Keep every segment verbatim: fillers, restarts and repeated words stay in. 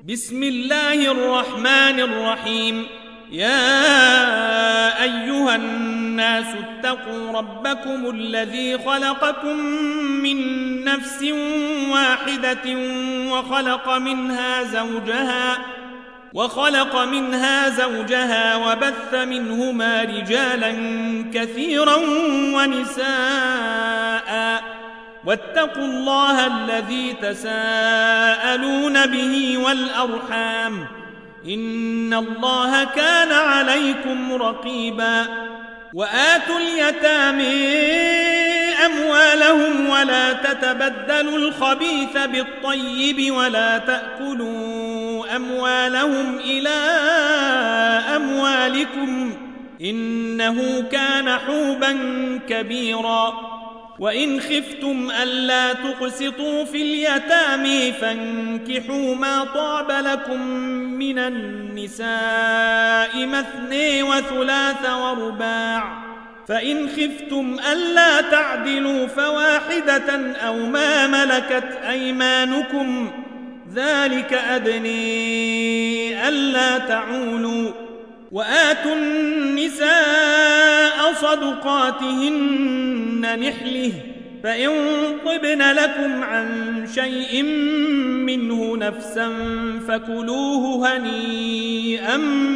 بسم الله الرحمن الرحيم. يا أيها الناس اتقوا ربكم الذي خلقكم من نفس واحدة وخلق منها زوجها وخلق منها زوجها وبث منهما رجالا كثيرا ونساء واتقوا الله الذي تساءلون به والأرحام إن الله كان عليكم رقيبا. وآتوا اليتامى أموالهم ولا تتبدلوا الخبيث بالطيب ولا تأكلوا أموالهم إلى أموالكم إنه كان حوبا كبيرا. وإن خفتم ألا تقسطوا في اليتامى فانكحوا ما طاب لكم من النساء مثني وثلاث ورباع، فإن خفتم ألا تعدلوا فواحدة أو ما ملكت أيمانكم ذلك أدني ألا تعولوا. وآتوا النساء صدقاتهن نحله فإن طبن لكم عن شيء منه نفسا فكلوه هنيئا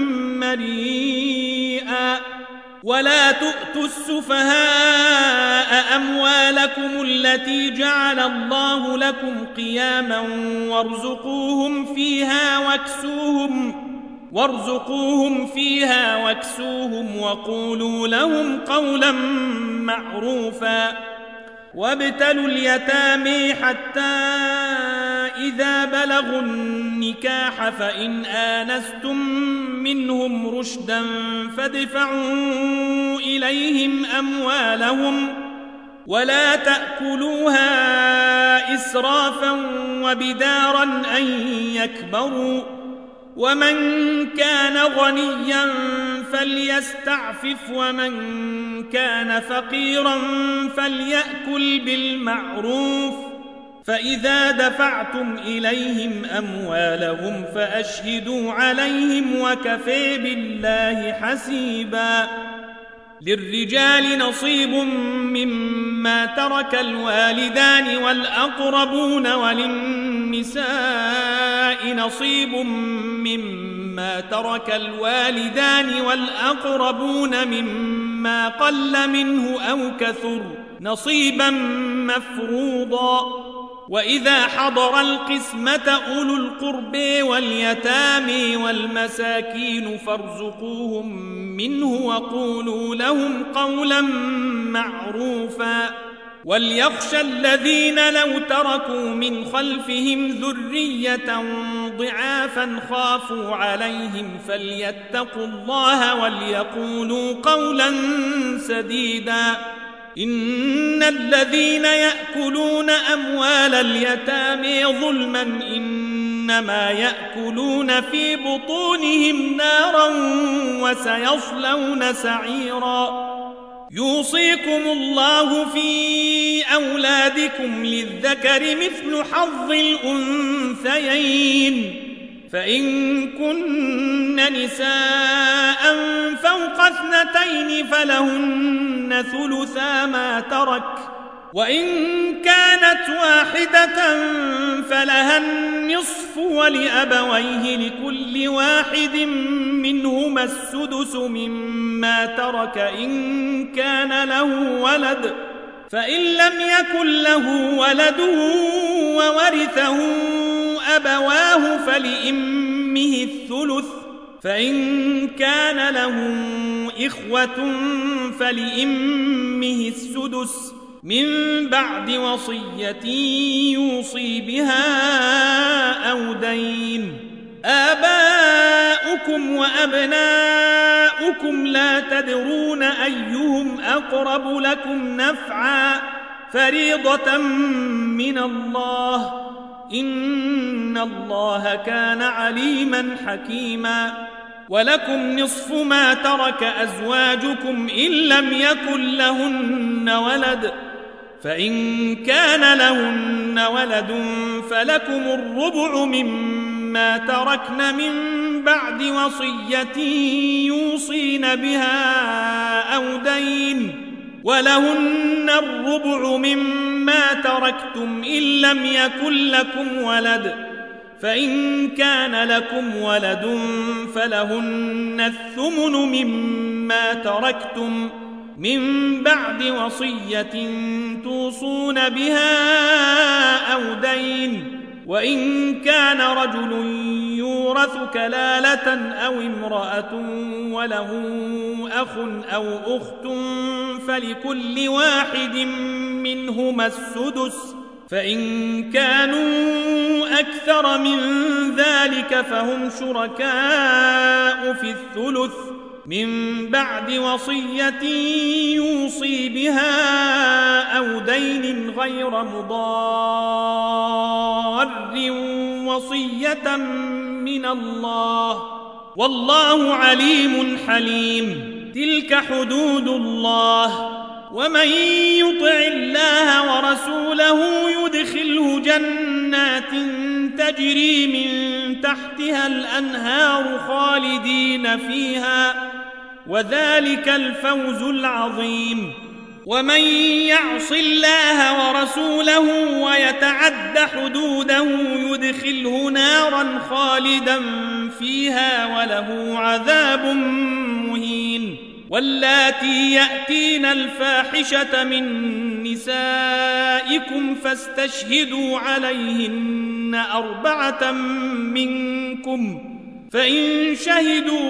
مريئا. ولا تؤتوا السفهاء أموالكم التي جعل الله لكم قياما وارزقوهم فيها واكسوهم وارزقوهم فيها واكسوهم وقولوا لهم قولا معروفا. وابتلوا اليتامى حتى إذا بلغوا النكاح فإن آنستم منهم رشدا فادفعوا إليهم أموالهم ولا تأكلوها إسرافا وبدارا أن يكبروا. ومن كان غنيا فليستعفف ومن كان فقيرا فليأكل بالمعروف. فإذا دفعتم إليهم أموالهم فأشهدوا عليهم وكفى بالله حسيبا. للرجال نصيب مما ترك الوالدان والأقربون وللنساء نصيب مما ترك الوالدان والأقربون مما قل منه أو كثر نصيبا مفروضا. وإذا حضر القسمة أولو القرب واليتامى والمساكين فارزقوهم منه وقولوا لهم قولا معروفا. وليخشى الذين لو تركوا من خلفهم ذرية ضعافا خافوا عليهم فليتقوا الله وليقولوا قولا سديدا. إن الذين يأكلون أموال اليتامى ظلما إنما يأكلون في بطونهم نارا وسيصلون سعيرا. يوصيكم الله في أولادكم للذكر مثل حظ الأنثيين فإن كن نساء فوق اثنتين فلهن ثلثا ما ترك وإن كانت واحدة فلها النصف ولأبويه لكل واحد منهما السدس مما ترك إن كان له ولد فإن لم يكن له ولد وورثه أبواه فلأمه الثلث فإن كان له إخوة فلأمه السدس من بعد وصية يوصي بها أو دين. آباؤكم وأبناؤكم لا تدرون أيهم أقرب لكم نفعا فريضة من الله إن الله كان عليما حكيما. ولكم نصف ما ترك أزواجكم إن لم يكن لهن ولد فإن كان لهن ولد فلكم الربع مما مما تركن من بعد وصية يوصين بها أو دين ولهن الربع مما تركتم إن لم يكن لكم ولد فإن كان لكم ولد فلهن الثمن مما تركتم من بعد وصية توصون بها أو دين وإن كان رجل يورث كلالة أو امرأة وله أخ أو أخت فلكل واحد منهما السدس فإن كانوا أكثر من ذلك فهم شركاء في الثلث من بعد وصية يوصي بها أو دين غير مضار وصية من الله والله عليم حليم تلك حدود الله ومن يطع الله ورسوله يدخله جنات تجري من تحتها الأنهار خالدين فيها وذلك الفوز العظيم ومن يعص الله ورسوله ويتعد حدوده يدخله نارا خالدا فيها وله عذاب مهين واللاتي يأتين الفاحشة من نسائكم فاستشهدوا عليهن أربعة منكم فإن شهدوا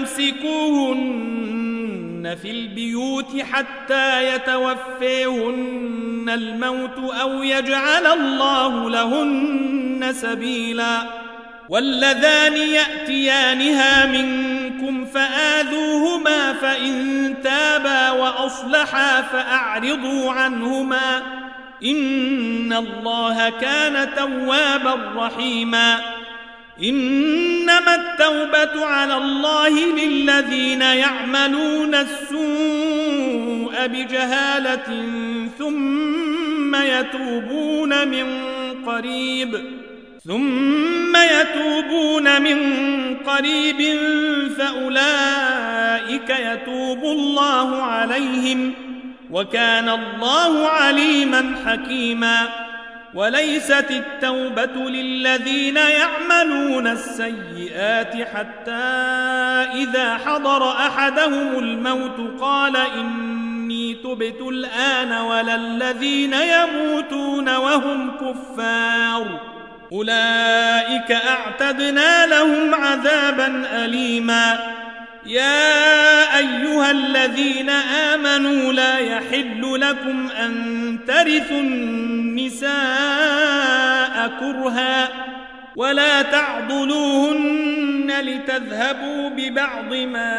فأمسكوهن في البيوت حتى يتوفيهن الموت أو يجعل الله لهن سبيلا واللذان يأتيانها منكم فآذوهما فإن تابا وأصلحا فأعرضوا عنهما إن الله كان توابا رحيما إنما التوبة على الله للذين يعملون السوء بجهالة ثم يتوبون من قريب ثم يتوبون من قريب فأولئك يتوب الله عليهم وكان الله عليما حكيما وليست التوبة للذين يعملون السيئات حتى إذا حضر أحدهم الموت قال إني تبت الآن ولا الذين يموتون وهم كفار أولئك أعتدنا لهم عذابا أليما يا أيها الذين آمنوا لا يحل لكم أن ترثوا النساء كرها ولا تعضلوهن لتذهبوا ببعض ما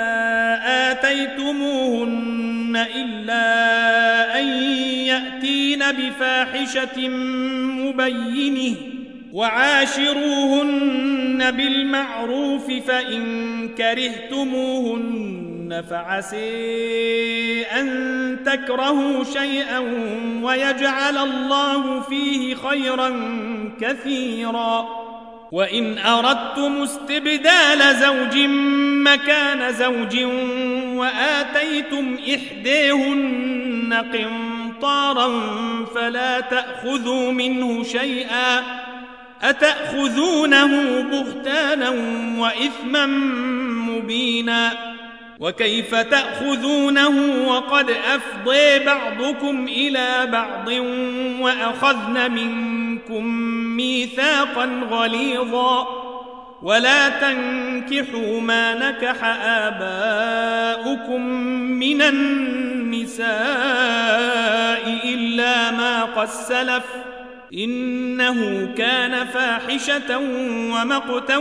آتيتموهن إلا أن يأتين بفاحشة مبينة وعاشروهن بالمعروف فإن كرهتموهن فعسي أن تكرهوا شيئا ويجعل الله فيه خيرا كثيرا وإن أردتم استبدال زوج مكان زوج وآتيتم إحديهن قنطارا فلا تأخذوا منه شيئا أتأخذونه بهتانا وإثما مبينا وكيف تأخذونه وقد أفضي بعضكم إلى بعض وأخذن منكم ميثاقا غليظا ولا تنكحوا ما نكح آباؤكم من النساء إلا ما قد سلف إنه كان فاحشة ومقتا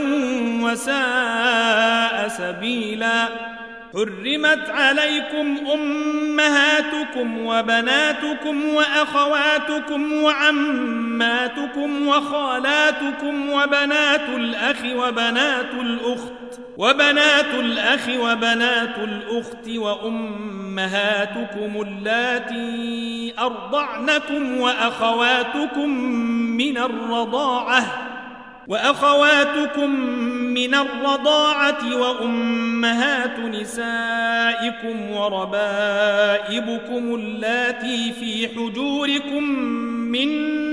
وساء سبيلا حرمت عليكم أمهاتكم وبناتكم وأخواتكم وعماتكم وخالاتكم وبنات الأخ وبنات الأخت وبنات الأخ وبنات الأخت وأمهاتكم اللاتي أرضعنكم وأخواتكم من الرضاعة وأخواتكم من الرضاعة وأمهات نسائكم وربائبكم اللاتي في حجوركم من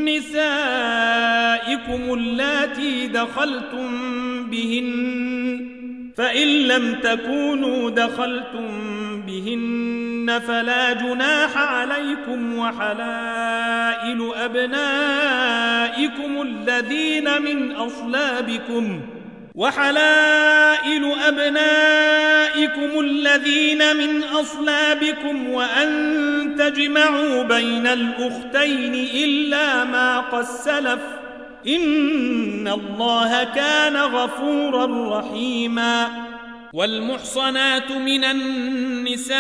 نسائكم اللاتي دخلتم بهن، فإن لم تكونوا دخلتم بهن فلا جناح عليكم، وحلائل أبنائكم الذين من أصلابكم وحلائل أبنائكم الذين من أصلابكم وأن تجمعوا بين الأختين إلا ما قد سلف، إن الله كان غفورا رحيما. والمحصنات من النساء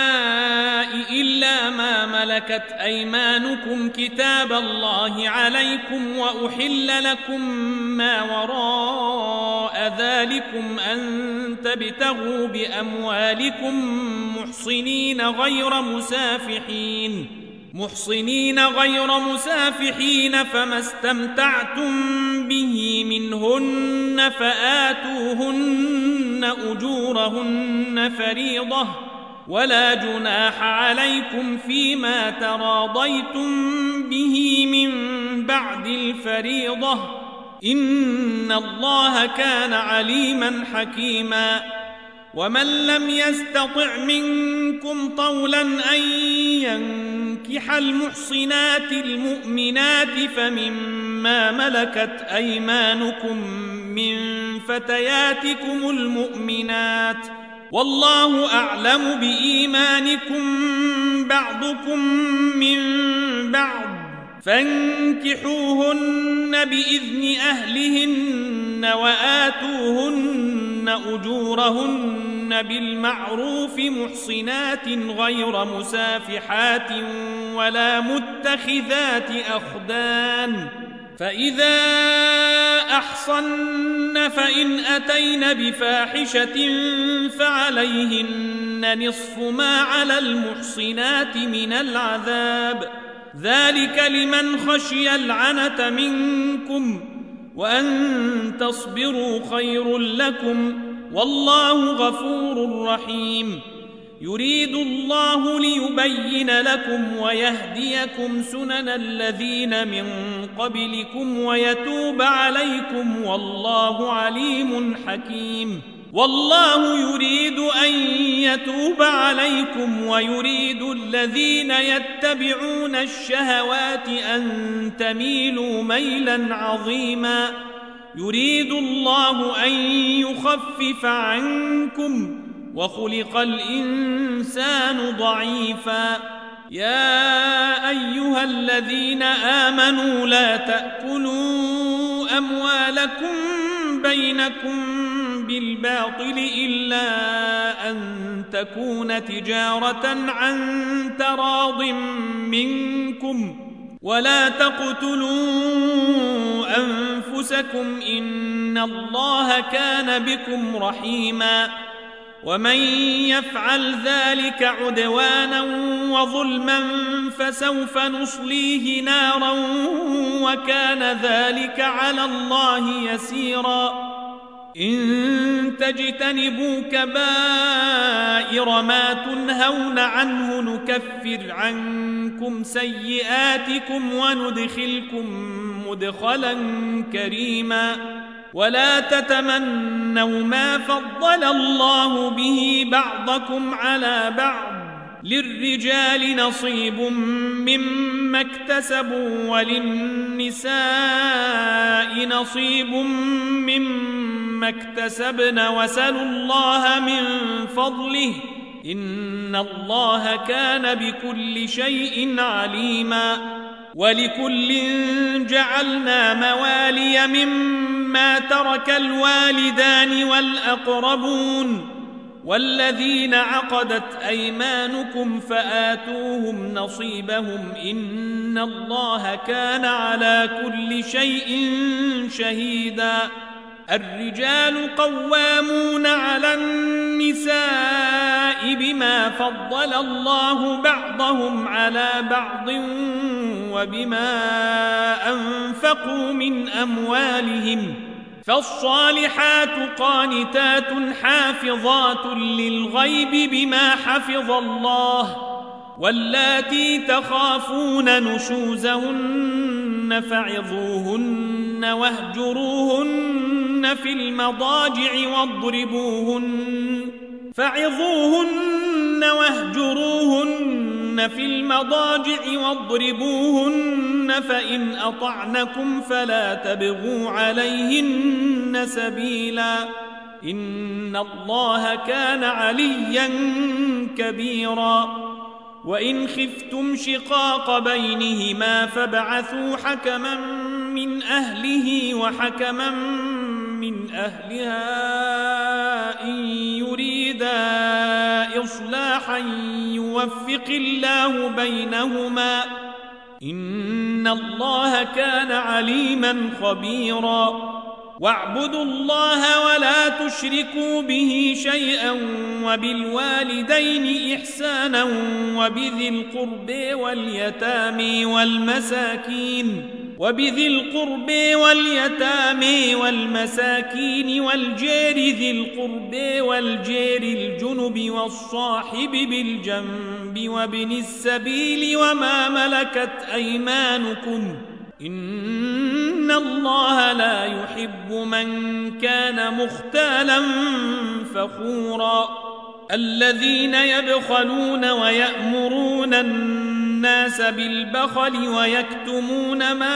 إلا ما ملكت أيمانكم كتاب الله عليكم، وأحل لكم ما وراء ذلكم أن تبتغوا بأموالكم محصنين غير مسافحين محصنين غير مسافحين فما استمتعتم به منهن فآتوهن أجورهن فريضة، ولا جناح عليكم فيما تراضيتم به من بعد الفريضة، إن الله كان عليما حكيما. ومن لم يستطع منكم طولا أن ينكح المحصنات المؤمنات فمما ملكت أيمانكم من فتياتكم المؤمنات، والله أعلم بإيمانكم بعضكم من بعض، فانكحوهن بإذن أهلهن وآتوهن أجورهن بالمعروف محصنات غير مسافحات ولا متخذات أخدان، فإذا أحصن فإن أتين بفاحشة فعليهن نصف ما على المحصنات من العذاب، ذلك لمن خشي العنة منكم، وأن تصبروا خير لكم، والله غفور رحيم. يريد الله ليبين لكم ويهديكم سنن الذين من قبلكم ويتوب عليكم، والله عليم حكيم. والله يريد أن يتوب عليكم ويريد الذين يتبعون الشهوات أن تميلوا ميلا عظيما. يريد الله أن يخفف عنكم وخلق الإنسان ضعيفا. يا أيها الذين آمنوا لا تأكلوا أموالكم بينكم بالباطل إلا أن تكون تجارة عن تراض منكم، ولا تقتلوا أنفسكم إن الله كان بكم رحيما. ومن يفعل ذلك عدوانا وظلما فسوف نصليه نارا وكان ذلك على الله يسيرا. إن تجتنبوا كبائر ما تنهون عنه نكفر عنكم سيئاتكم وندخلكم مدخلا كريما. ولا تتمنوا ما فضل الله به بعضكم على بعض، للرجال نصيب مما اكتسبوا وللنساء نصيب مما اكتسبن، وسلوا الله من فضله إن الله كان بكل شيء عليما. ولكل جعلنا موالي مما ترك الوالدان والأقربون والذين عقدت أيمانكم فآتوهم نصيبهم إن الله كان على كل شيء شهيدا. الرجال قوامون على النساء بما فضل الله بعضهم على بعض وبما أنفقوا من أموالهم فالصالحات قانتات حافظات للغيب بما حفظ الله واللاتي تخافون نشوزهن فعظوهن واهجروهن في المضاجع واضربوهن فعظوهن واهجروهن في المضاجع واضربوهن فإن أطعنكم فلا تبغوا عليهن سبيلا إن الله كان عليا كبيرا وإن خفتم شقاق بينهما فابعثوا حكما من أهله وحكما من أهلها إن يريدا إصلاحا يوفق الله بينهما إن الله كان عليما خبيرا واعبدوا الله ولا تشركوا به شيئا وبالوالدين إحسانا وبذي القرب واليتامى والمساكين وبذي القرب واليتامى والمساكين والجار ذي القرب والجار الجنب والصاحب بالجنب وابن السبيل وما ملكت أيمانكم إن الله لا يحب من كان مختالا فخورا الذين يبخلون ويأمرون الناس بالبخل ويكتمون ما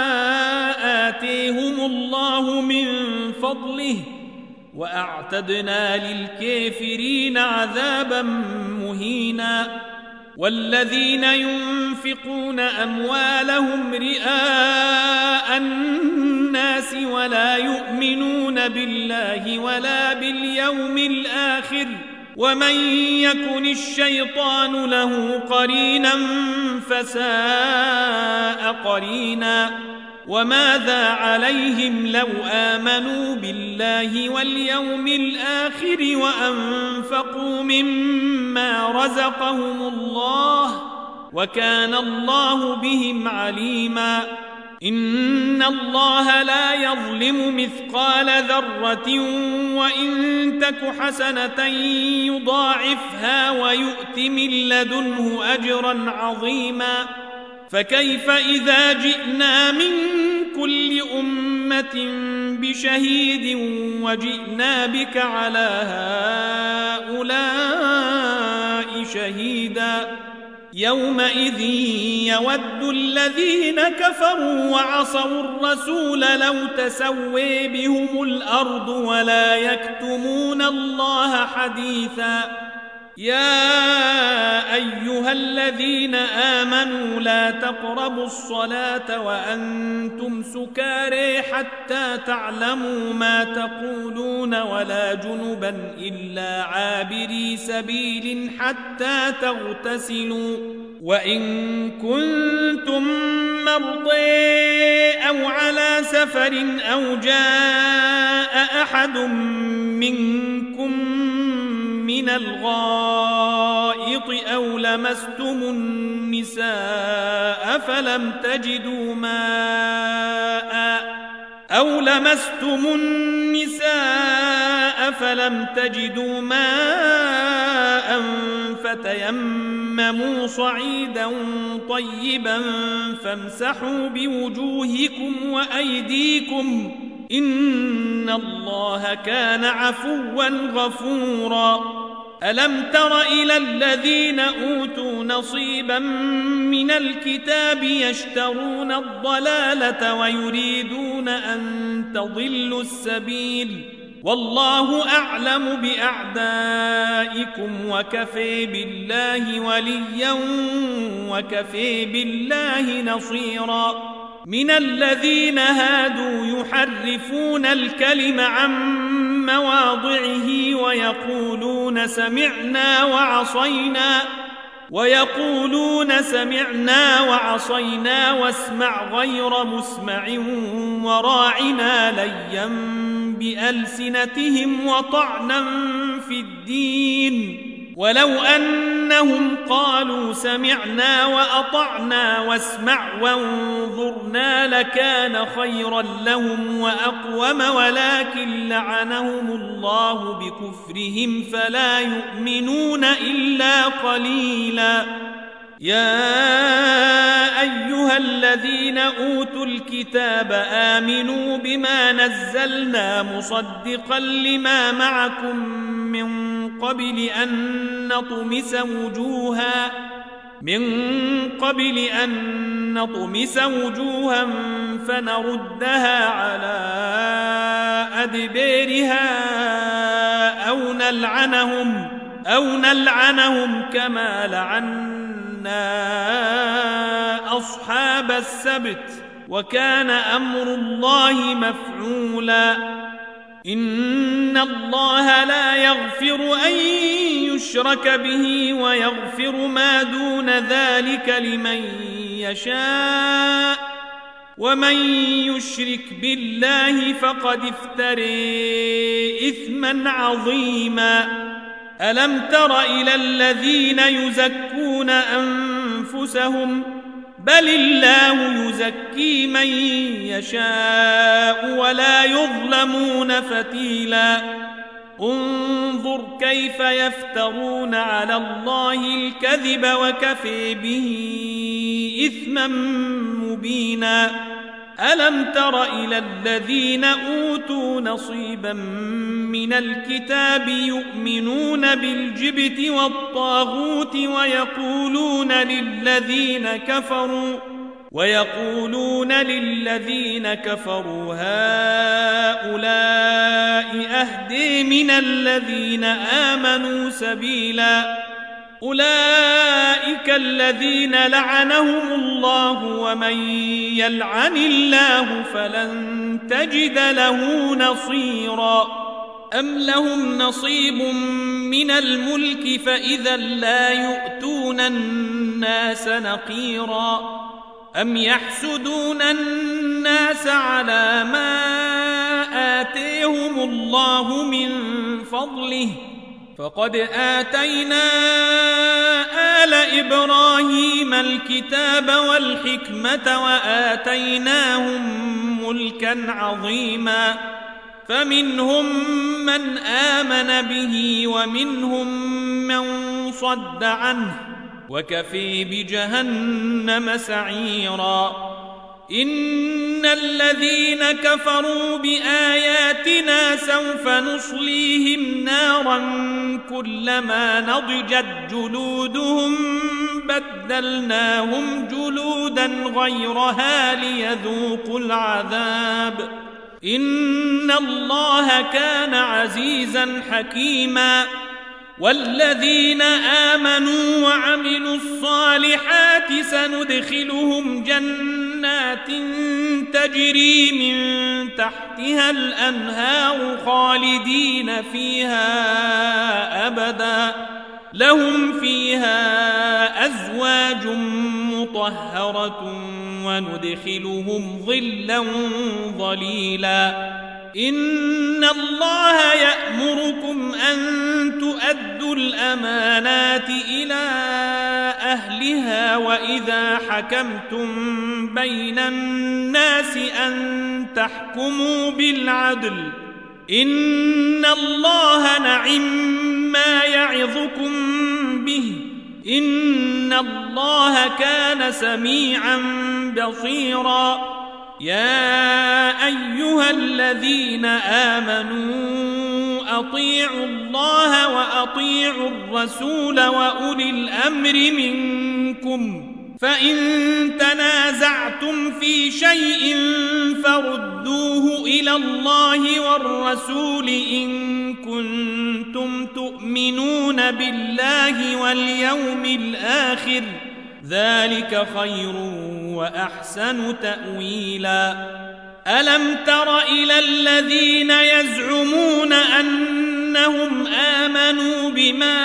آتيهم الله من فضله وأعتدنا للكافرين عذابا مهينا والذين ينفقون أموالهم رئاء الناس ولا يؤمنون بالله ولا باليوم الآخر ومن يكن الشيطان له قرينا فساء قرينا وماذا عليهم لو آمنوا بالله واليوم الآخر وأنفقوا مما رزقهم الله وكان الله بهم عليما إن الله لا يظلم مثقال ذرة وإن تك حسنة يضاعفها ويؤت من لدنه أجرا عظيما فكيف إذا جئنا من كل أمة بشهيد وجئنا بك على هؤلاء شهيدا يومئذ يود الذين كفروا وعصوا الرسول لو تسوي بهم الأرض ولا يكتمون الله حديثا يا أيها الذين آمنوا لا تقربوا الصلاة وأنتم سكارى حتى تعلموا ما تقولون ولا جنبا إلا عابري سبيل حتى تغتسلوا وإن كنتم مرضى أو على سفر أو جاء أحد منكم من الغائط أو لمستم النساء فلم تجدوا ماء أو لمستم النساء فلم تجدوا ماء فتيمموا صعيدا طيبا فامسحوا بوجوهكم وأيديكم إن الله كان عفوا غفورا ألم تر إلى الذين أوتوا نصيبا من الكتاب يشترون الضلالة ويريدون أن تضلوا السبيل والله أعلم بأعدائكم وكفى بالله وليا وكفى بالله نصيرا من الذين هادوا يحرفون الكلم عن مواضعه ويقولون سمعنا وعصينا ويقولون سمعنا وعصينا واسمع غير مسمع وراعنا ليا بألسنتهم وطعنا في الدين ولو أنهم قالوا سمعنا وأطعنا واسمع وانظرنا لكان خيرا لهم وأقوم ولكن لعنهم الله بكفرهم فلا يؤمنون إلا قليلا. يا أيها الذين أوتوا الكتاب آمنوا بما نزلنا مصدقا لما معكم من قبل أن نطمس وجوها من قبل أن نطمس وجوها فنردها على أدبارها أو نلعنهم أو نلعنهم كما لعنا أصحاب السبت وكان أمر الله مفعولا. إن الله لا يغفر أن يشرك به ويغفر ما دون ذلك لمن يشاء ومن يشرك بالله فقد افترى إثما عظيما. ألم تر إلى الذين يزكون أنفسهم بل الله يزكي من يشاء ولا يظلمون فتيلا. انظر كيف يفترون على الله الكذب وكفى به إثما مبينا. ألم تر إلى الذين أوتوا نصيبا من الكتاب يؤمنون بالجبت والطاغوت ويقولون للذين كفروا ويقولون للذين كفروا هؤلاء أهدي من الذين آمنوا سبيلا. أولئك الذين لعنهم الله ومن يلعن الله فلن تجد له نصيرا. أم لهم نصيب من الملك فإذا لا يؤتون الناس نقيرا. أم يحسدون الناس على ما آتيهم الله من فضله فقد آتينا آل إبراهيم الكتاب والحكمة وآتيناهم ملكا عظيما. فمنهم من آمن به ومنهم من صد عنه وكفى بجهنم سعيرا. إن الذين كفروا بآياتنا سوف نصليهم نارا كلما نضجت جلودهم بدلناهم جلودا غيرها ليذوقوا العذاب. إن الله كان عزيزا حكيما. والذين آمنوا وعملوا الصالحات سندخلهم جنات تجري من تحتها الأنهار خالدين فيها أبدا لهم فيها أزواج مطهرة وندخلهم ظلا ظليلا. إن الله يأمركم أن تؤدوا الأمانات إلى أهلها وإذا حكمتم بين الناس أن تحكموا بالعدل. إن الله نعم ما يعظكم به إن الله كان سميعا بصيرا. يا أيها الذين آمنوا أطيعوا الله وأطيعوا الرسول وأولي الأمر منكم فإن تنازعتم في شيء فردوه إلى الله والرسول إن كنتم تؤمنون بالله واليوم الآخر ذلك خير وأحسن تأويلا. ألم تر إلى الذين يزعمون أنهم آمنوا بما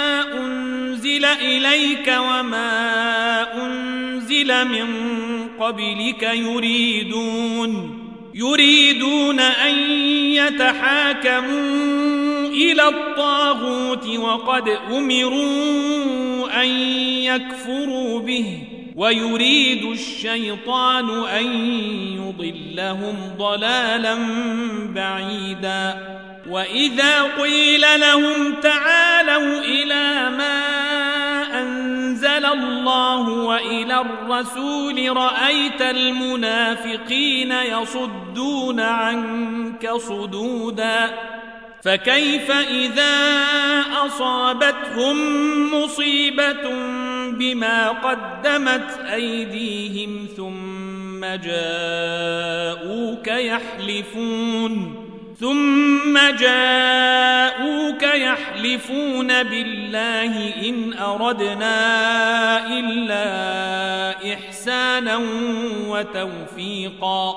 أنزل إليك وما أنزل من قبلك يريدون يريدون أن يتحاكموا إلى الطاغوت وقد أمروا أن يكفروا به ويريد الشيطان أن يضلهم ضلالا بعيدا وإذا قيل لهم تعالوا إلى ما أنزل الله وإلى الرسول رأيت المنافقين يصدون عنك صدودا فكيف إذا أصابتهم مصيبة بما قدمت أيديهم ثم جاءوك يحلفون ثم جاءوك يحلفون بالله إن أردنا إلا إحسانا وتوفيقا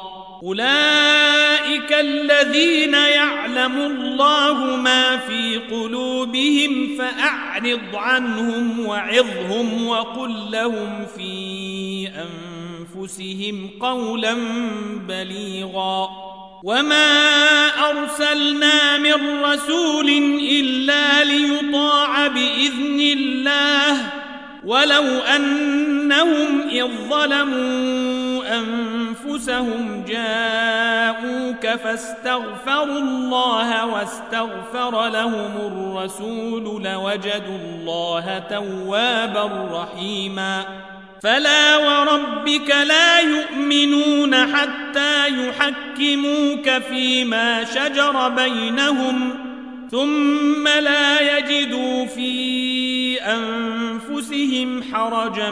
أولئك الذين يعلم الله ما في قلوبهم فأعرض عنهم وعظهم وقل لهم في أنفسهم قولا بليغا وما أرسلنا من رسول إلا ليطاع بإذن الله ولو أنهم إذ ظلموا أنفسهم جاءوك فاستغفروا الله واستغفر لهم الرسول لوجدوا الله توابا رحيما فلا وربك لا يؤمنون حتى يحكموك فيما شجر بينهم ثم لا يجدوا في أنفسهم حرجا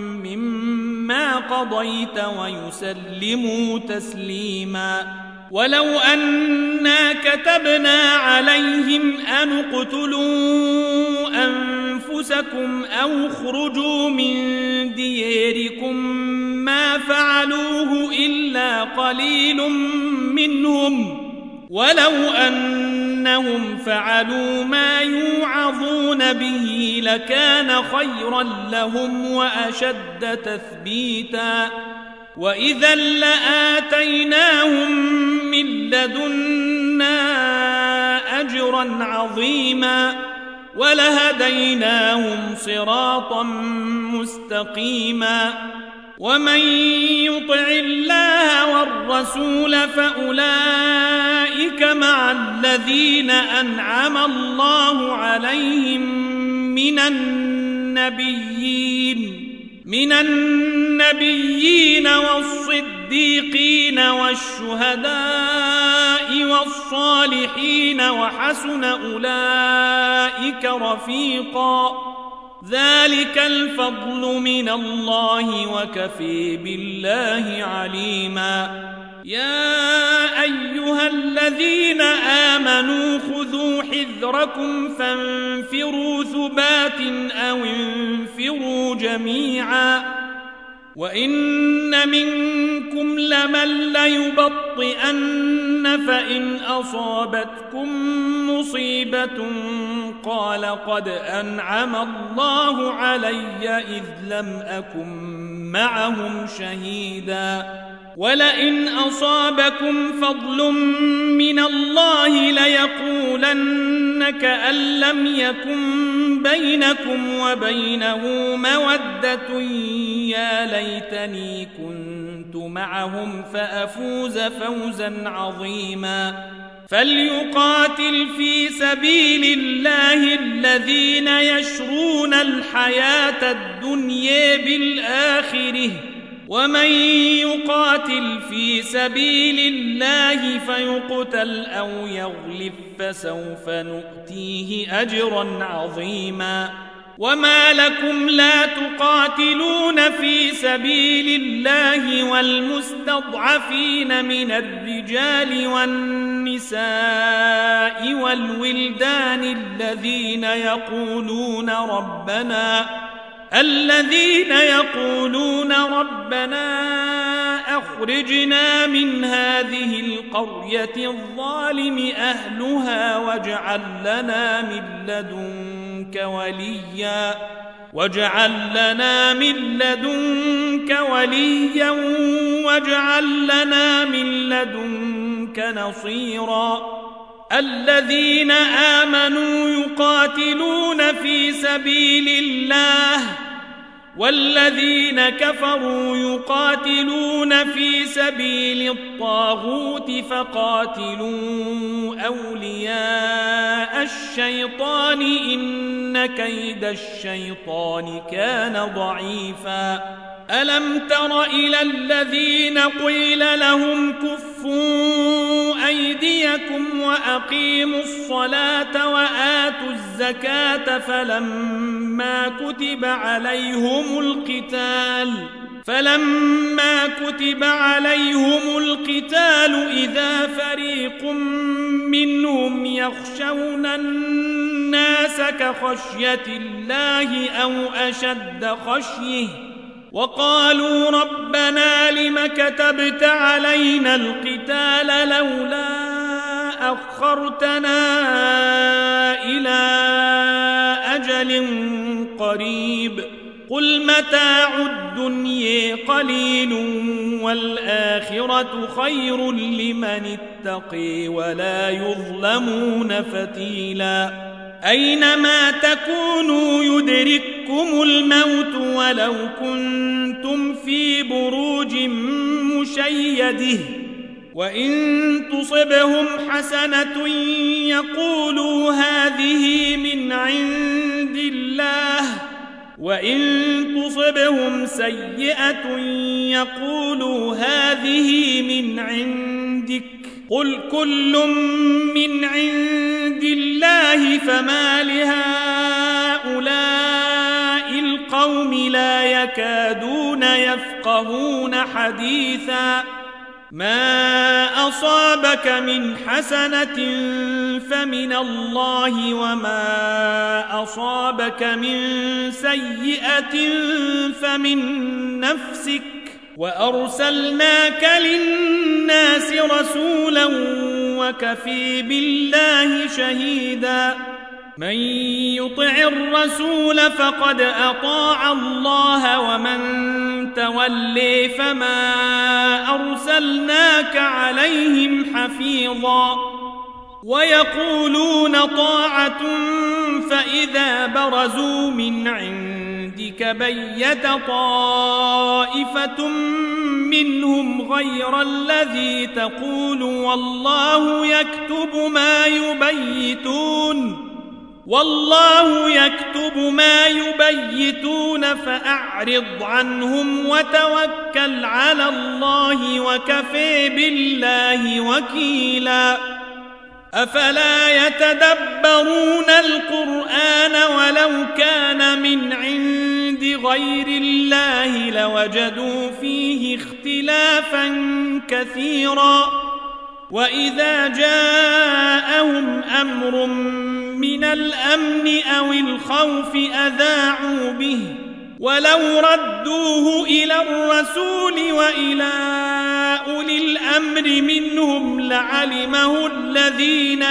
مما قضيت ويسلموا تسليما ولو أنا كتبنا عليهم أن اقتلوا أنفسكم أو اخرجوا من دياركم ما فعلوه إلا قليل منهم ولو أنهم فعلوا ما يوعظون به لكان خيرا لهم وأشد تثبيتا وإذا لآتيناهم من لدنا أجرا عظيما ولهديناهم صراطا مستقيما ومن يطع الله والرسول فأولئك مع الذين أنعم الله عليهم من النبيين من النبيين والصديقين والشهداء والصالحين وحسن أولئك رفيقا ذلك الفضل من الله وكفى بالله عليما يا أيها الذين آمنوا خذوا حذركم فانفروا ثبات أو انفروا جميعا وإن منكم لمن ليبطئن فإن أصابتكم مصيبة قال قد أنعم الله علي إذ لم أكن معهم شهيدا ولئن أصابكم فضل من الله ليقولن كأن لم يكن بينكم وبينه مودة يا ليتني كنت معهم فأفوز فوزا عظيما فليقاتل في سبيل الله الذين يشرون الحياة الدنيا بالآخرة ومن يقاتل في سبيل الله فيقتل أو يغلب فسوف نؤتيه أجرا عظيما وما لكم لا تقاتلون في سبيل الله والمستضعفين من الرجال والنساء والولدان الذين يقولون ربنا الذين يقولون ربنا أخرجنا من هذه القرية الظالم أهلها واجعل لنا من لدنك وليا واجعل لنا من لدنك وليا واجعل لنا من لدنك نصيرا الذين آمنوا يقاتلون في سبيل الله والذين كفروا يقاتلون في سبيل الطاغوت فقاتلوا أولياء الشيطان إن كيد الشيطان كان ضعيفا ألم تر إلى الذين قيل لهم كفوا أيديكم وأقيموا الصلاة وآتوا الزكاة فلما كتب عليهم القتال فلما كتب عليهم القتال إذا فريق منهم يخشون الناس كخشية الله أو أشد خشيه وقالوا ربنا لم كتبت علينا القتال لولا أخرتنا إلى أجل قريب قل متاع الدنيا قليل والآخرة خير لمن اتقي ولا يظلمون فتيلا أينما تكونوا يدرككم الموت ولو كنتم في بروج مشيده وإن تصبهم حسنة يقولوا هذه من عند الله وإن تصبهم سيئة يقولوا هذه من عندك قل كل من عند الله فما لهؤلاء القوم لا يكادون يفقهون حديثا ما أصابك من حسنة فمن الله وما أصابك من سيئة فمن نفسك وأرسلناك للناس رسولا وكفي بالله شهيدا من يطع الرسول فقد أطاع الله ومن تولي فما أرسلناك عليهم حفيظا ويقولون طاعة فإذا برزوا من عندك بيت طائفة منهم غير الذي تقول والله يكتب ما يبيتون والله يكتب ما يبيتون فأعرض عنهم وتوكل على الله وكفى بالله وكيلا أفلا يتدبرون القرآن ولو كان من عند غير الله لوجدوا فيه اختلافا كثيرا وإذا جاءهم أمر من الأمن أو الخوف أذاعوا به ولو ردوه إلى الرسول وإلى أولي الأمر منهم لعلمه الذين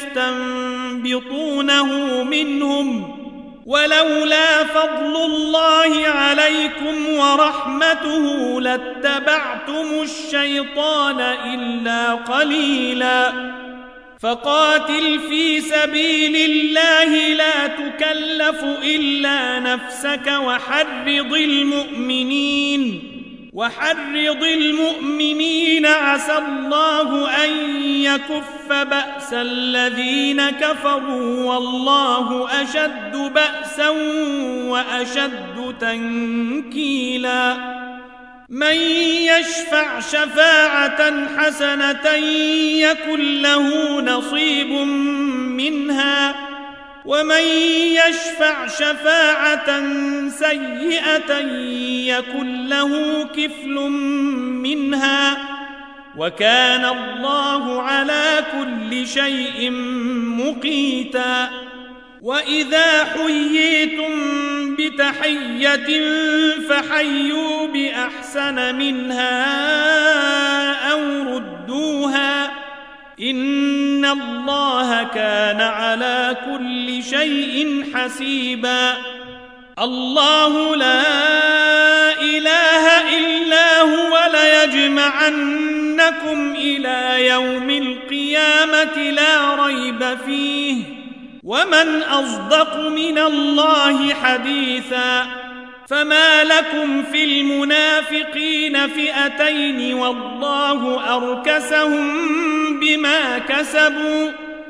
يستنبطونه منهم ولولا فضل الله عليكم ورحمته لاتبعتم الشيطان إلا قليلا فقاتل في سبيل الله لا تكلف إلا نفسك وحرض المؤمنين وحرض المؤمنين عسى الله أن يكف بأس الذين كفروا والله أشد بأسا وأشد تنكيلا من يشفع شفاعة حسنة يكن له نصيب منها ومن يشفع شفاعة سيئة يكن له كفل منها وكان الله على كل شيء مقيتا وإذا حييتم بتحية فحيوا بأحسن منها أو ردوها إن الله كان على كل شيء حسيبا الله لا إله إلا هو ليجمعنكم إنكم إلى يوم القيامة لا ريب فيه ومن أصدق من الله حديثا فما لكم في المنافقين فئتين والله أركسهم بما كسبوا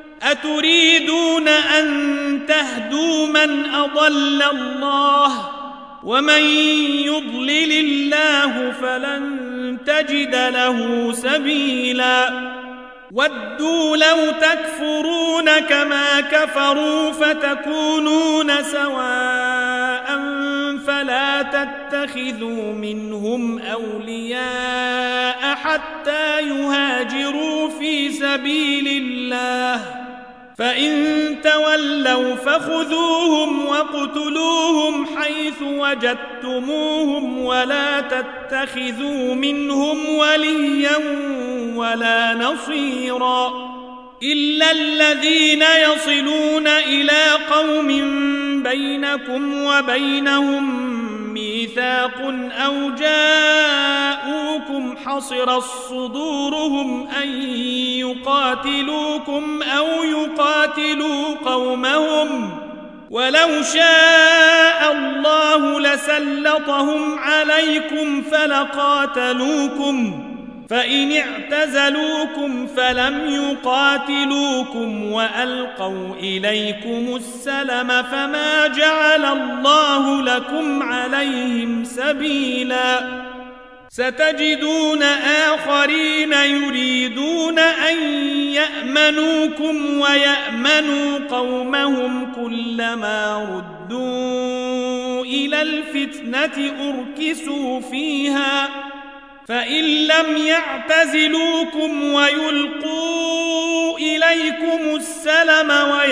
أتريدون أن تهدوا من أضل الله ومن يضلل الله فلن تجد له سبيلا ودوا لو تكفرون كما كفروا فتكونون سواء فلا تتخذوا منهم أولياء حتى يهاجروا في سبيل الله فإن تولوا فخذوهم واقتلوهم حيث وجدتموهم ولا تتخذوا منهم وليا ولا نصيرا إلا الذين يصلون إلى قوم بينكم وبينهم ميثاق أو جاءوكم حصرت صدورهم أن يقاتلوكم أو يقاتلوا قومهم ولو شاء الله لسلطهم عليكم فلقاتلوكم فإن اعتزلوكم فلم يقاتلوكم وألقوا إليكم السلم فما جعل الله لكم عليهم سبيلا ستجدون آخرين يريدون أن يأمنوكم ويأمنوا قومهم كلما ردوا إلى الفتنة أركسوا فيها فإن لم يعتزلوكم ويلقوا إليكم السلم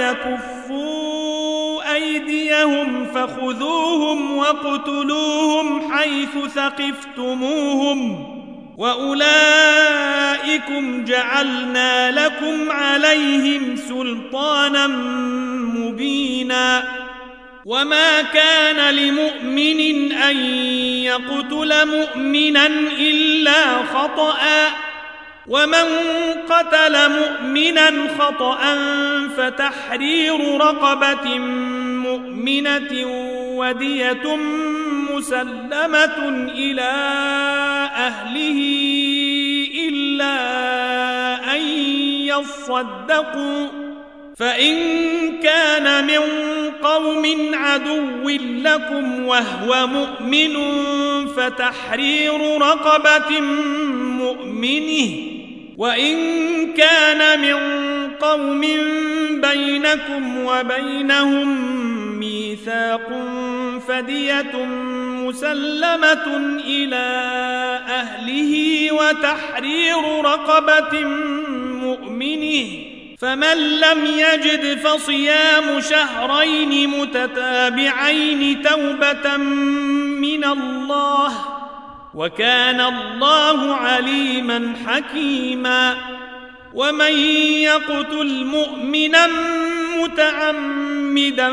ويكفوا أيديهم فخذوهم واقتلوهم حيث ثقفتموهم وأولئكم جعلنا لكم عليهم سلطانا مبينا وما كان لمؤمن أن يقتل مؤمنا إلا خطأ ومن قتل مؤمنا خطأ فتحرير رقبة مؤمنة ودية مسلمة إلى أهله إلا أن يصدقوا فإن كان من قوم عدو لكم وهو مؤمن فتحرير رقبة مؤمنه وإن كان من قوم بينكم وبينهم ميثاق فدية مسلمة إلى أهله وتحرير رقبة مؤمنه فمن لم يجد فصيام شهرين متتابعين توبة من الله وكان الله عليما حكيما ومن يقتل مؤمنا متعمدا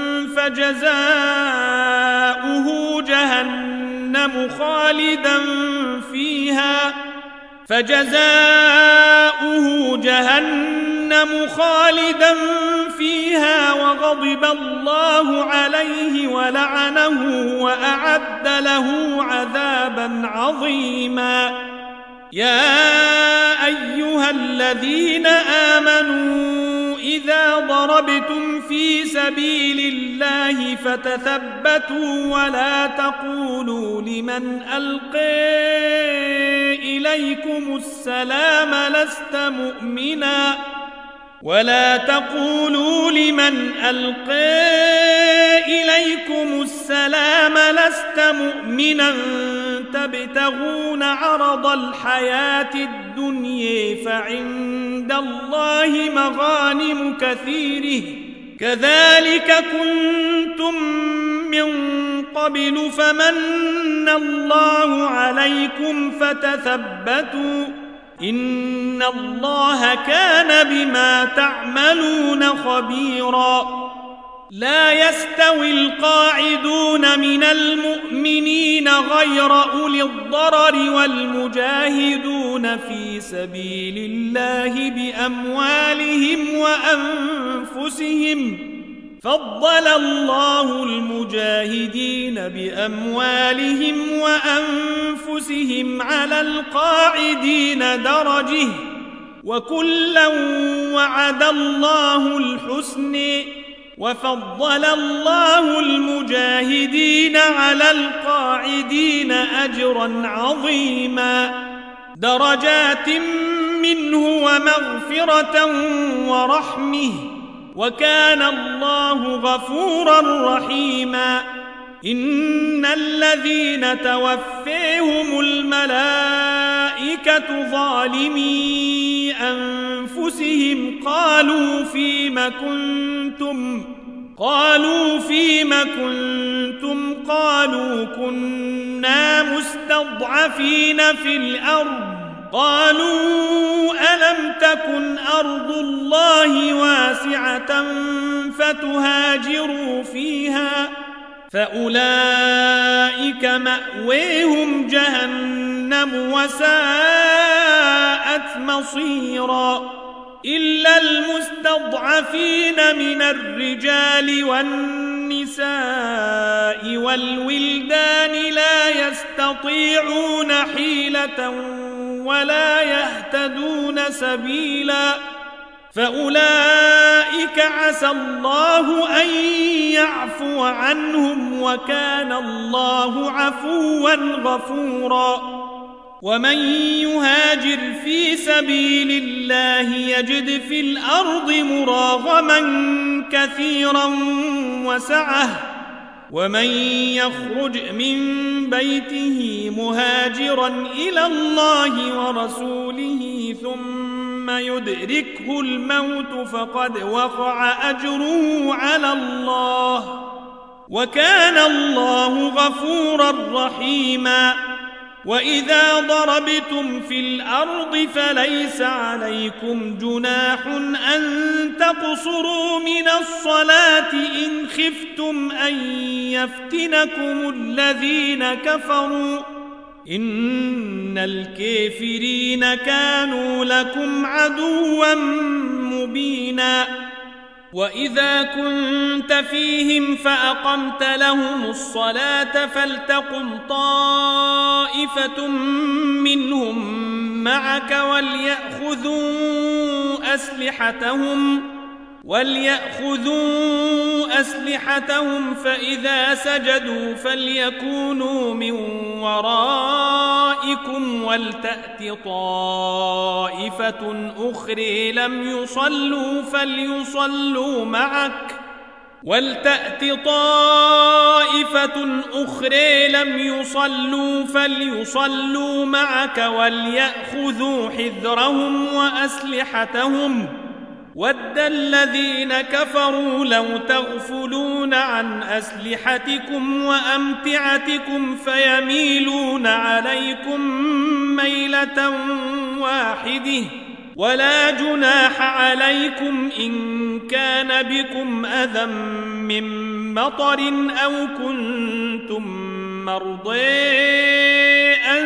فجزاؤه جهنم خالدا فيها فجزاؤه جهنم خالدا فيها وغضب الله عليه ولعنه وأعد له عذابا عظيما يا أيها الذين آمنوا إذا ضربتم في سبيل الله فتثبتوا ولا تقولوا لمن ألقي إليكم السلام لست مؤمنا ولا تقولوا لمن ألقي إليكم السلام لست مؤمنا تبتغون عرض الحياة الدنيا فعند الله مغانم كثيره كذلك كنتم من قبل فمن الله عليكم فتثبتوا إن الله كان بما تعملون خبيرا لا يستوي القاعدون من المؤمنين غير أولي الضرر والمجاهدون في سبيل الله بأموالهم وأنفسهم فضل الله المجاهدين بأموالهم وأنفسهم على القاعدين درجة وكلا وعد الله الحسن وفضل الله المجاهدين على القاعدين أجرا عظيما درجات منه ومغفرة ورحمه وكان الله غفورا رحيما إن الذين توفيهم الملائكة ظالمي أنفسهم قالوا فيم كنتم قالوا فيم كنتم قالوا كنا مستضعفين في الأرض قالوا ألم تكن أرض الله واسعة فتهاجروا فيها فأولئك مأويهم جهنم وساءت مصيرا إلا المستضعفين من الرجال والنساء والولدان لا يستطيعون حيلة ولا يهتدون سبيلا فأولئك عسى الله أن يعفو عنهم وكان الله عفوا غفورا ومن يهاجر في سبيل الله يجد في الأرض مراغما كثيرا وسعة ومن يخرج من بيته مهاجرا إلى الله ورسوله ثم يدركه الموت فقد وقع أجره على الله وكان الله غفورا رحيما وإذا ضربتم في الأرض فليس عليكم جناح أن تقصروا من الصلاة إن خفتم أن يفتنكم الذين كفروا إن الكافرين كانوا لكم عدوا مبينا وإذا كنت فيهم فأقمت لهم الصلاة فلتقم طائفة منهم معك وليأخذوا أسلحتهم وليأخذوا أسلحتهم فإذا سجدوا فليكونوا من ورائكم ولتأت طائفة أخرى لم يصلوا فليصلوا معك ولتأت طائفة أخرى لم يصلوا فليصلوا معك وليأخذوا حذرهم وأسلحتهم ود الذين كفروا لو تغفلون عن أسلحتكم وأمتعتكم فيميلون عليكم ميلة واحدة ولا جناح عليكم إن كان بكم أذى من مطر أو كنتم مرضى أن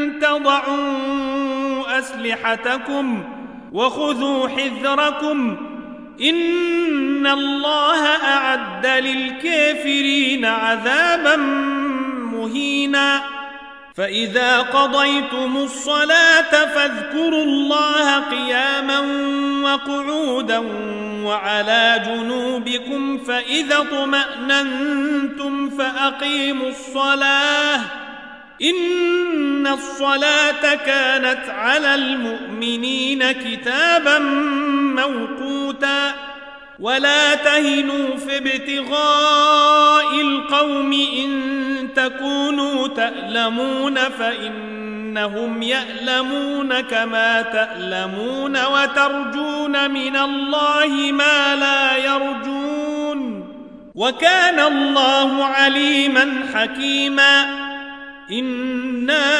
تضعوا أسلحتكم وخذوا حذركم إن الله أعد للكافرين عذابا مهينا فإذا قضيتم الصلاة فاذكروا الله قياما وقعودا وعلى جنوبكم فإذا اطمأننتم فأقيموا الصلاة إن الصلاة كانت على المؤمنين كتابا موقوتا ولا تهنوا في ابتغاء القوم إن تكونوا تألمون فإنهم يألمون كما تألمون وترجون من الله ما لا يرجون وكان الله عليما حكيما إنا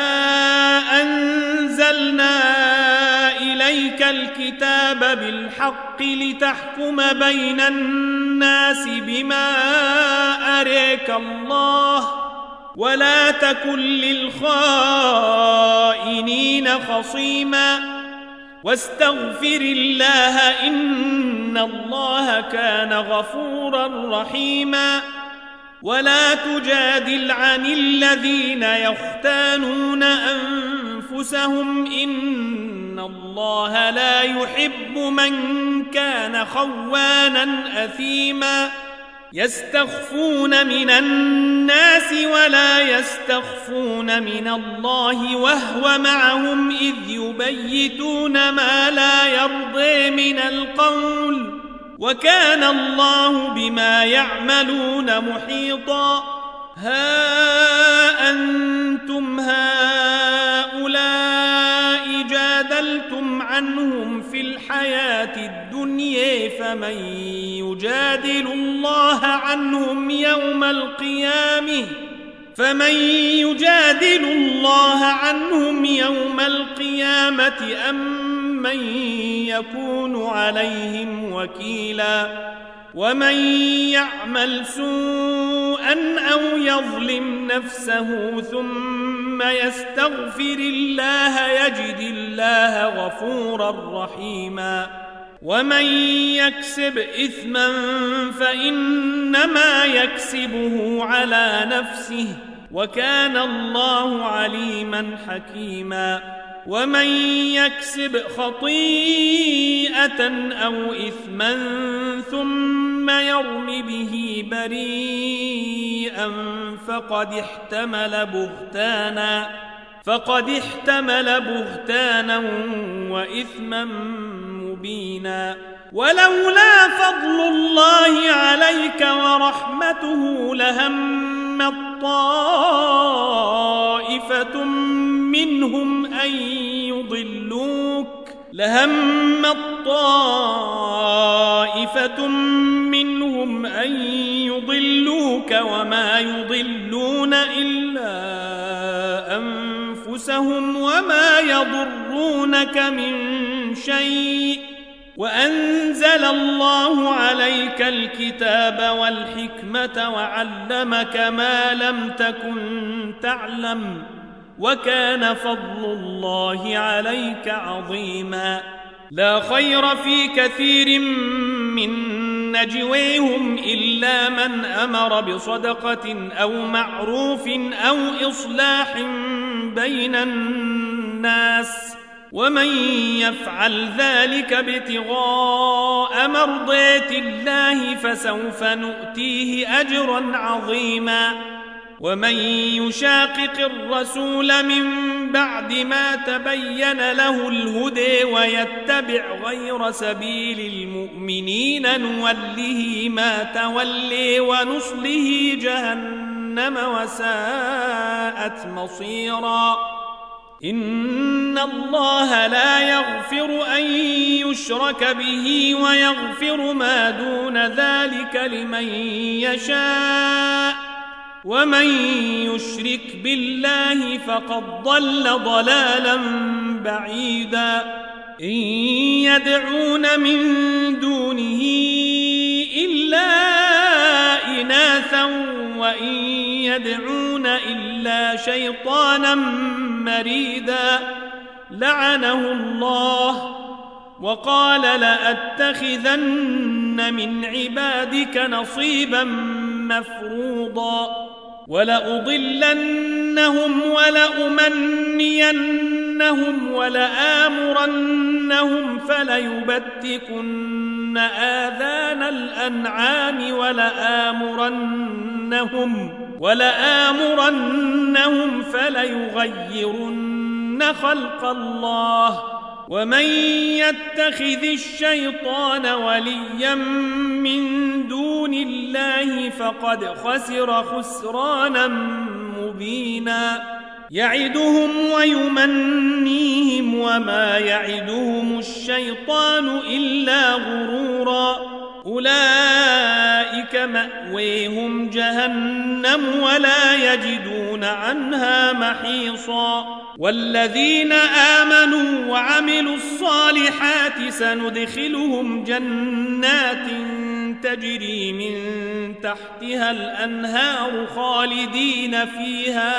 أنزلنا إليك الكتاب بالحق لتحكم بين الناس الناس بما أريك الله ولا تكن للخائنين خصيما واستغفر الله إن الله كان غفورا رحيما ولا تجادل عن الذين يختانون أنفسهم إن الله لا يحب من كان خوانا أثيما يستخفون من الناس ولا يستخفون من الله وهو معهم إذ يبيتون ما لا يرضي من القول وكان الله بما يعملون محيطا ها أنتم هؤلاء جادلتم عنهم في الحياة الدنيا فمن يجادل الله عنهم يوم القيامة فمن يجادل الله عنهم يوم القيامة أم من يكون عليهم وكيلا ومن يعمل سوءا أو يظلم نفسه ثم يستغفر الله يجد الله غفورا رحيما ومن يكسب إثما فإنما يكسبه على نفسه وكان الله عليما حكيما ومن يكسب خطيئة أو إثما ثم يرم به بريئا فقد احتمل بهتانا فقد احتمل بهتانا وإثما مبينا ولولا فضل الله عليك ورحمته لهمت طائفة منهم أن يضلوك لهمت طائفة منهم أن يضلوك وما يضلون إلا أنفسهم وما يضرونك من شيء وأنزل الله عليك الكتاب والحكمة وعلمك ما لم تكن تعلم وكان فضل الله عليك عظيما لا خير في كثير من نجويهم إلا من أمر بصدقة أو معروف أو إصلاح بين الناس ومن يفعل ذلك ابتغاء مرضات الله فسوف نؤتيه أجرا عظيما ومن يشاقق الرسول من بعد ما تبين له الهدى ويتبع غير سبيل المؤمنين نوله ما تولي ونصله جهنم وساءت مصيرا إن الله لا يغفر أن يشرك به ويغفر ما دون ذلك لمن يشاء ومن يشرك بالله فقد ضل ضلالا بعيدا إن يدعون من دونه إلا إناثا وإن يدعون إلا شيطانا مريدا لعنه الله وقال لأتخذن من عبادك نصيبا مفروضا ولأضلنهم ولأمنينهم ولآمرنهم فليبتكن آذان الأنعام ولآمرنهم ولآمرنهم فليغيرن خلق الله ومن يتخذ الشيطان وليا من دون الله فقد خسر خسرانا مبينا يعدهم ويمنيهم وما يعدهم الشيطان إلا غرورا أولئك مأويهم جهنم ولا يجدون عنها محيصا والذين آمنوا وعملوا الصالحات سندخلهم جنات تجري من تحتها الأنهار خالدين فيها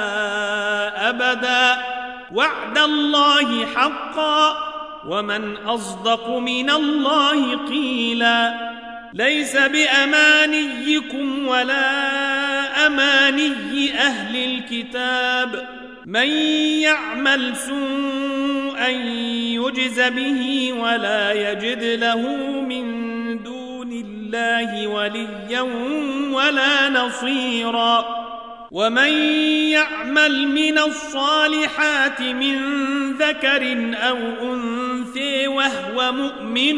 أبدا وعد الله حقا ومن أصدق من الله قيلا ليس بأمانيكم ولا أماني أهل الكتاب من يعمل سوءا يجز به ولا يجد له من دون الله وليا ولا نصيرا ومن يعمل من الصالحات من ذكر أو أنثى وهو مؤمن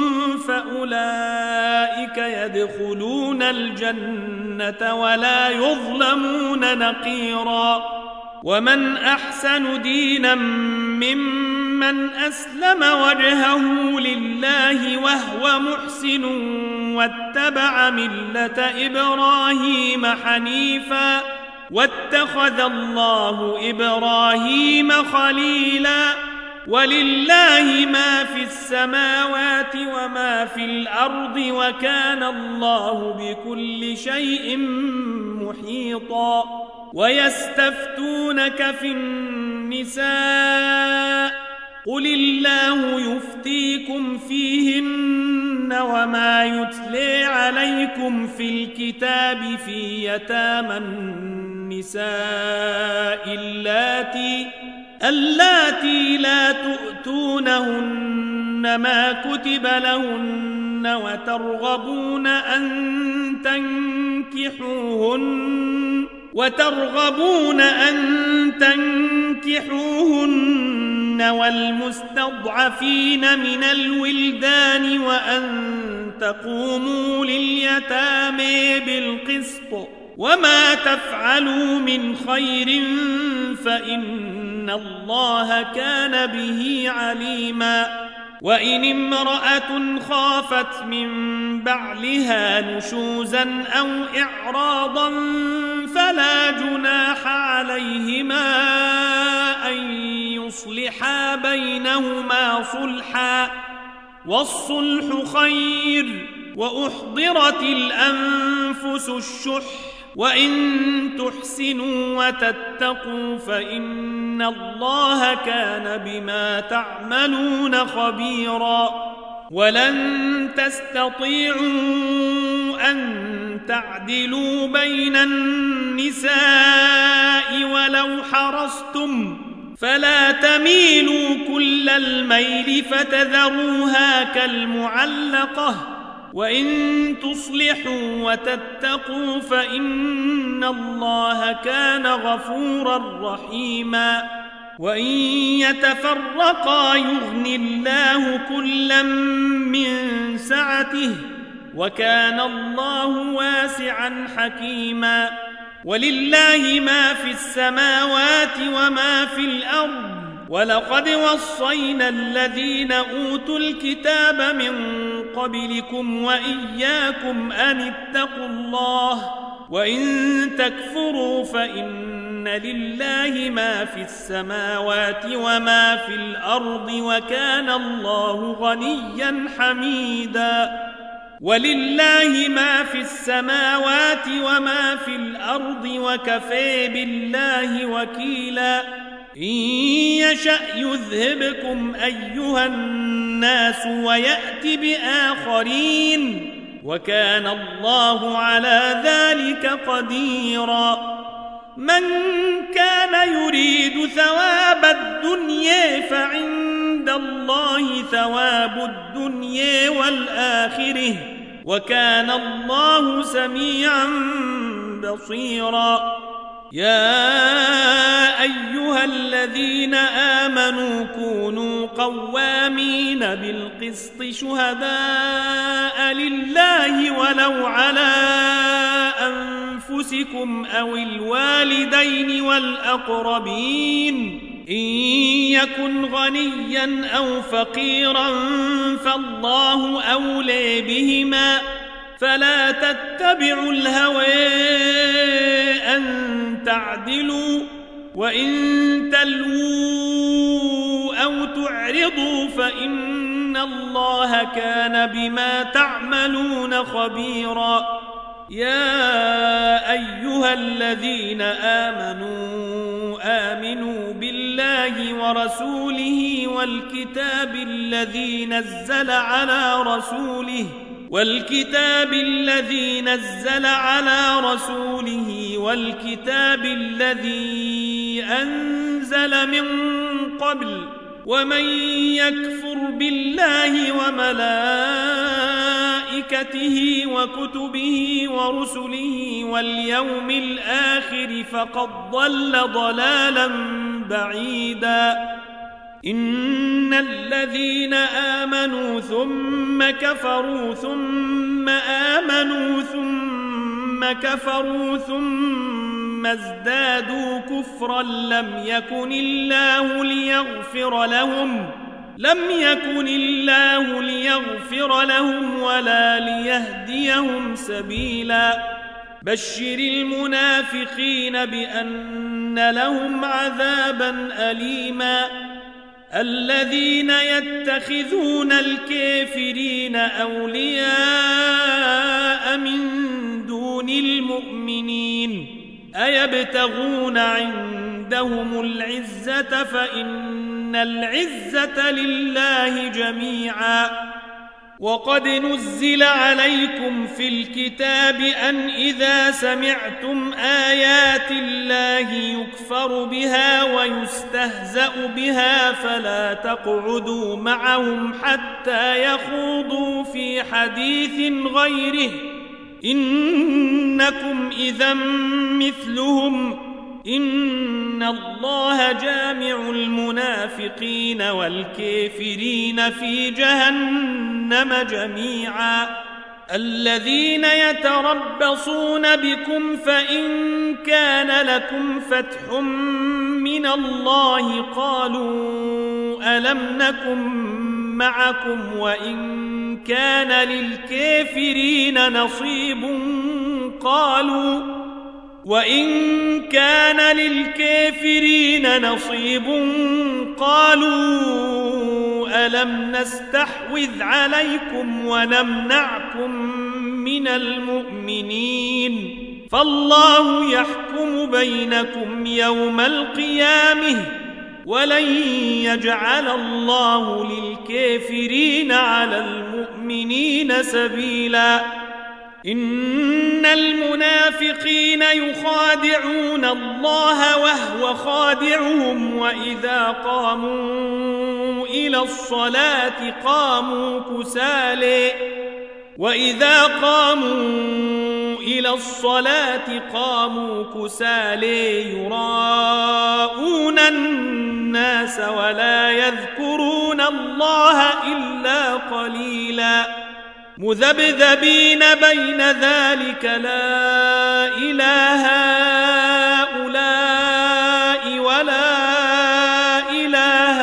فأولئك يدخلون الجنة ولا يظلمون نقيرا ومن أحسن دينا ممن أسلم وجهه لله وهو محسن واتبع ملة إبراهيم حنيفا واتخذ الله إبراهيم خليلا ولله ما في السماوات وما في الأرض وكان الله بكل شيء محيطا ويستفتونك في النساء قل الله يفتيكم فيهن وما يتلي عليكم في الكتاب في يتامى النساء اللاتي اللاتي لا تؤتونهن ما كتب لهن وترغبون أن تنكحوهن وترغبون أن تنكحوهن والمستضعفين من الولدان وأن تقوموا لليتامى بالقسط وما تفعلوا من خير فإن الله كان به عليما وإن امرأة خافت من بعلها نشوزا أو إعراضا فلا جناح عليهما أن يصلحا بينهما صلحا والصلح خير وأحضرت الأنفس الشح وإن تحسنوا وتتقوا فإن الله كان بما تعملون خبيرا ولن تستطيعوا أن تعدلوا بين النساء ولو حرصتم فلا تميلوا كل الميل فتذروها كالمعلقة وإن تصلحوا وتتقوا فإن الله كان غفورا رحيما وإن يتفرقا يغن الله كلا من سعته وكان الله واسعا حكيما ولله ما في السماوات وما في الأرض ولقد وصينا الذين أوتوا الكتاب من قبلكم وإياكم أن اتقوا الله وإن تكفروا فإن لله ما في السماوات وما في الأرض وكان الله غنيا حميدا ولله ما في السماوات وما في الأرض وكفى بالله وكيلا إن يشأ يذهبكم أيها الناس ويأت بآخرين وكان الله على ذلك قديرا من كان يريد ثواب الدنيا فعند الله ثواب الدنيا والآخرة وكان الله سميعا بصيرا يا أيها الذين آمنوا كونوا قوامين بالقسط شهداء لله ولو على أنفسكم أو الوالدين والأقربين إن يكن غنيا أو فقيرا فالله أولى بهما فلا تتبعوا الهوى أن تعدلوا وإن تلووا أو تعرضوا فإن الله كان بما تعملون خبيرا. يا أيها الذين آمنوا آمنوا بالله ورسوله والكتاب الذي نزل على رسوله والكتاب الذي نزل على رسوله والكتاب الذي أنزل من قبل ومن يكفر بالله وملائكته وكتبه ورسله واليوم الآخر فقد ضل ضلالا بعيدا. إن الذين آمنوا ثم كفروا ثم آمنوا ثم كفروا ثم ازدادوا كفرا لم يكن الله ليغفر لهم لم يكن الله ليغفر لهم ولا ليهديهم سبيلا. بشر المنافقين بأن لهم عذابا أليما. الذين يتخذون الكافرين أولياء من دون المؤمنين أيبتغون عندهم العزة فإن العزة لله جميعا. وقد نزل عليكم في الكتاب أن إذا سمعتم آيات الله يكفر بها ويستهزأ بها فلا تقعدوا معهم حتى يخوضوا في حديث غيره إنكم إذا مثلهم إن الله جامع المنافقين والكافرين في جهنم جميعا. الذين يتربصون بكم فإن كان لكم فتح من الله قالوا ألم نكن معكم وإن كان للكافرين نصيب قالوا وإن كان للكافرين نصيب قالوا ألم نستحوذ عليكم ونمنعكم من المؤمنين فالله يحكم بينكم يوم القيامة ولن يجعل الله للكافرين على المؤمنين سبيلا. إن المنافقين يخادعون الله وهو خادعهم وإذا قاموا إلى الصلاة قاموا كسالى وإذا قاموا إلى الصلاة قاموا كسالى يراءون الناس ولا يذكرون الله إلا قليلا. مذبذبين بين ذلك لا إله هؤلاء ولا إله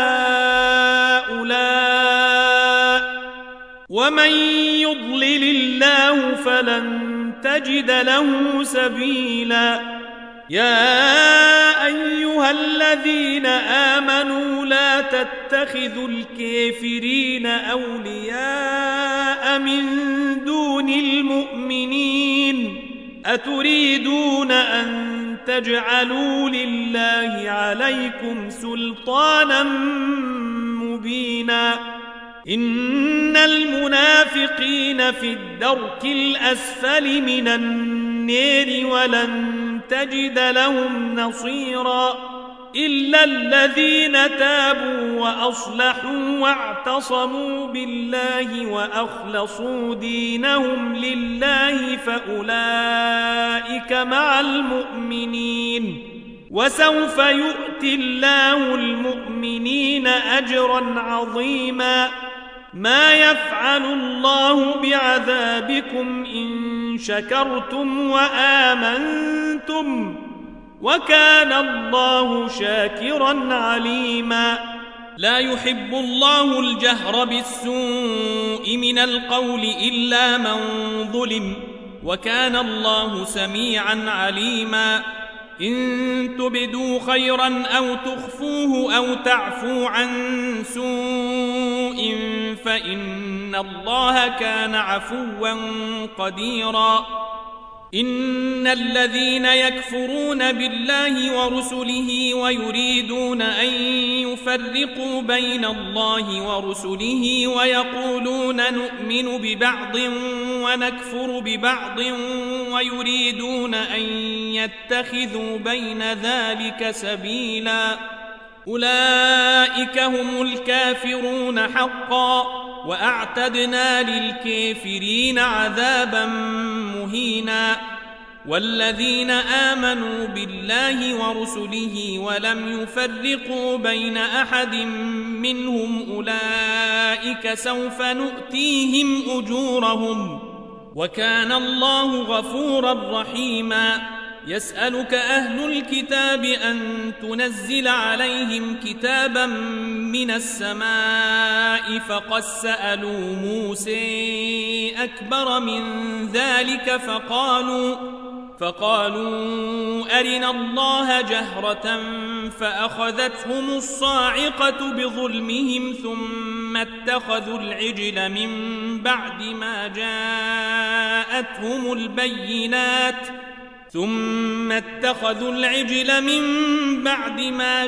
هؤلاء ومن يضلل الله فلن تجد له سبيلا. يا أيها الذين آمنوا لا تتخذوا الكافرين أولياء من دون المؤمنين أتريدون أن تجعلوا لله عليكم سلطانا مبينا. إن المنافقين في الدرك الأسفل من النار ولن تجد لهم نصيرا إلا الذين تابوا وأصلحوا واعتصموا بالله وأخلصوا دينهم لله فأولئك مع المؤمنين وسوف يؤتي الله المؤمنين أجرا عظيما. ما يفعل الله بعذابكم إن شكرتم وآمنتم وكان الله شاكرا عليما. لا يحب الله الجهر بالسوء من القول إلا من ظلم وكان الله سميعا عليما. إن تبدوا خيرا أو تخفوه أو تعفو عن سوء فإن الله كان عفوا قديرا إن الذين يكفرون بالله ورسله ويريدون أن يفرقوا بين الله ورسله ويقولون نؤمن ببعض ونكفر ببعض ويريدون أن يتخذوا بين ذلك سبيلا أولئك هم الكافرون حقا وأعتدنا للكافرين عذابا مهينا والذين آمنوا بالله ورسله ولم يفرقوا بين أحد منهم أولئك سوف نؤتيهم أجورهم وكان الله غفورا رحيما يسألك أهل الكتاب أن تنزل عليهم كتابا من السماء فقد سألوا موسى أكبر من ذلك فقالوا فقالوا أرنا الله جهرة فأخذتهم الصاعقة بظلمهم ثم اتخذوا العجل من بعد ما جاءتهم البينات ثم اتخذوا العجل من بعد ما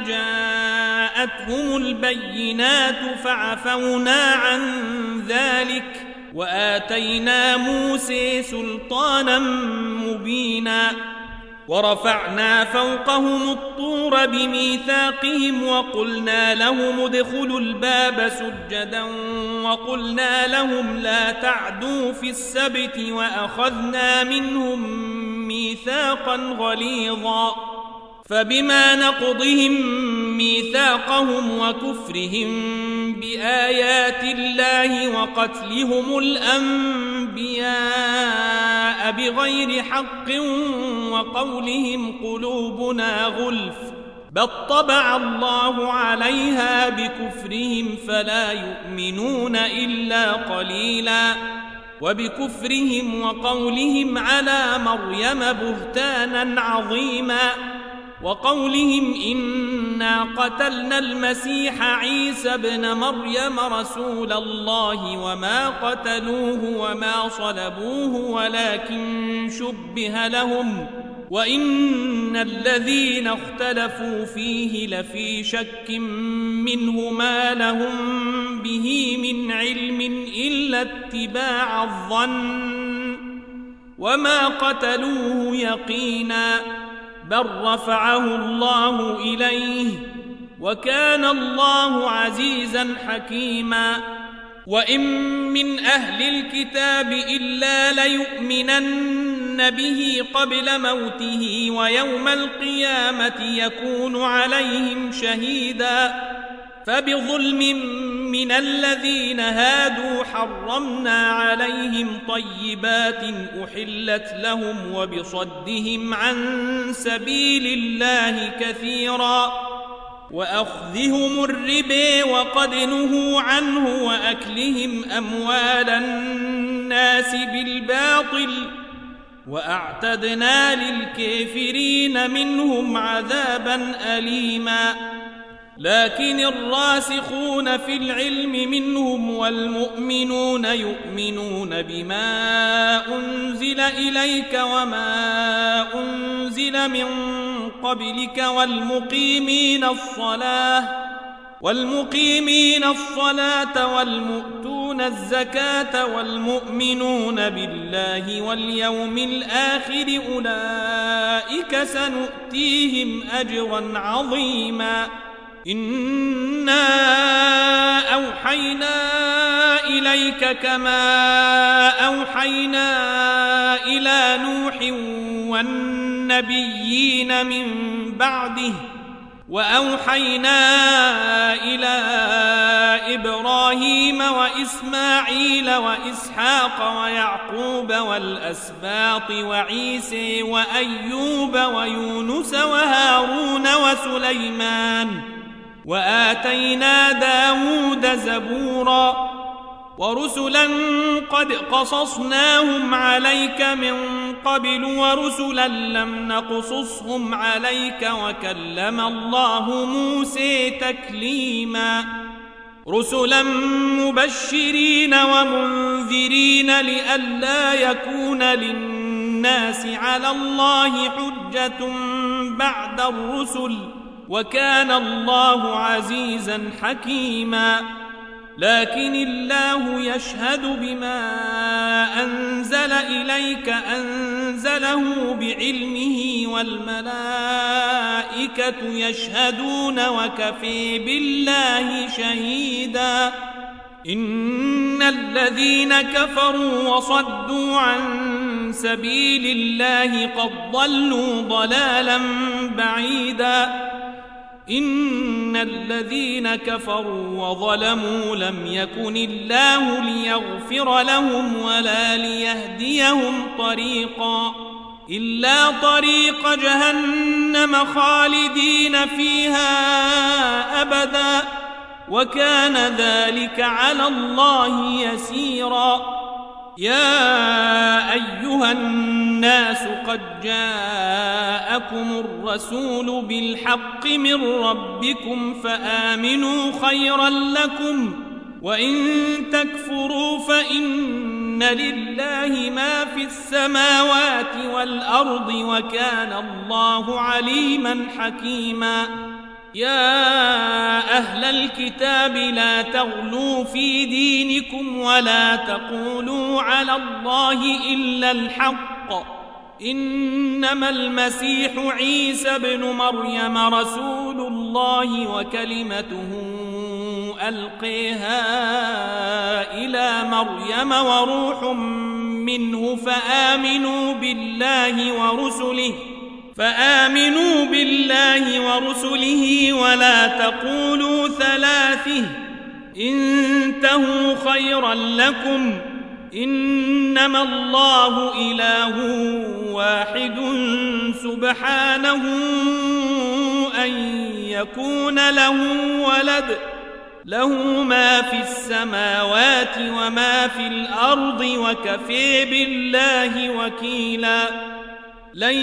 جاءتهم البينات فعفونا عن ذلك وآتينا موسى سلطانا مبينا ورفعنا فوقهم الطور بميثاقهم وقلنا لهم ادخلوا الباب سجدا وقلنا لهم لا تعدوا في السبت وأخذنا منهم ميثاقا غليظا فبما نقضهم ميثاقهم وكفرهم بآيات الله وقتلهم الأنبياء بغير حق وقولهم قلوبنا غلف بل طبع الله عليها بكفرهم فلا يؤمنون إلا قليلا وبكفرهم وقولهم على مريم بهتانا عظيما وقولهم إنا قتلنا المسيح عيسى ابن مريم رسول الله وما قتلوه وما صلبوه ولكن شبه لهم وإن الذين اختلفوا فيه لفي شك منه ما لهم به من علم إلا اتباع الظن وما قتلوه يقينا بل رفعه الله إليه وكان الله عزيزا حكيما وإن من أهل الكتاب إلا ليؤمنن به قبل موته ويوم القيامة يكون عليهم شهيدا فبظلم من الذين هادوا حرمنا عليهم طيبات أحلت لهم وبصدهم عن سبيل الله كثيرا وأخذهم الربا وقد نهوا عنه وأكلهم أموال الناس بالباطل وأعتدنا للكافرين منهم عذابا أليما لكن الراسخون في العلم منهم والمؤمنون يؤمنون بما أنزل إليك وما أنزل من قبلك والمقيمين الصلاة والمقيمين الصلاة والمؤتون الزكاة والمؤمنون بالله واليوم الآخر أولئك سنؤتيهم أجرا عظيما إنا أوحينا إليك كما أوحينا إلى نوح والنبيين من بعده وأوحينا إلى إبراهيم وإسماعيل وإسحاق ويعقوب والأسباط وعيسى وأيوب ويونس وهارون وسليمان وآتينا داود زبورا ورسلا قد قصصناهم عليك من قبل ورسلا لم نقصصهم عليك وكلم الله موسى تكليما رسلا مبشرين ومنذرين لئلا يكون للناس على الله حجة بعد الرسل وكان الله عزيزا حكيما لكن الله يشهد بما أنزل إليك أنزله بعلمه والملائكة يشهدون وكفى بالله شهيدا إن الذين كفروا وصدوا عن سبيل الله قد ضلوا ضلالا بعيدا إن الذين كفروا وظلموا لم يكن الله ليغفر لهم ولا ليهديهم طريقا إلا طريق جهنم خالدين فيها أبدا وكان ذلك على الله يسيرا يا أيها الناس قد جاءكم الرسول بالحق من ربكم فآمنوا خيرا لكم وإن تكفروا فإن لله ما في السماوات والأرض وكان الله عليما حكيما يا أهل الكتاب لا تغلوا في دينكم ولا تقولوا على الله إلا الحق إنما المسيح عيسى بن مريم رسول الله وكلمته ألقيها إلى مريم وروح منه فآمنوا بالله ورسله فآمنوا بالله ورسله ولا تقولوا ثلاثه انتهوا خيرا لكم إنما الله إله واحد سبحانه أن يكون له ولد له ما في السماوات وما في الأرض وكفى بالله وكيلا لن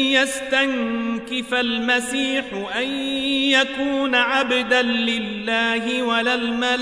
يستنكف المسيح أن يكون عبدا لله ولا